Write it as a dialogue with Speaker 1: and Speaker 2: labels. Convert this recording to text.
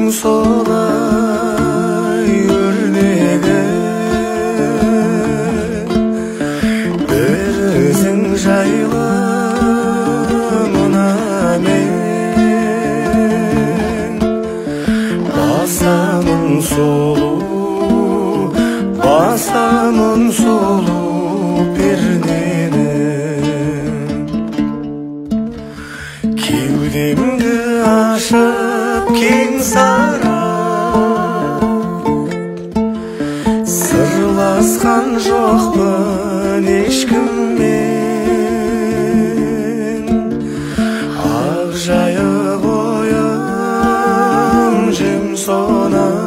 Speaker 1: солай өрнеген бір өзің жайлы мына мен басамын сұлу пернені кеудемді ашып кең сарай сырласқан жоқпын ешкіммен ақ жайық ойым жүн сонар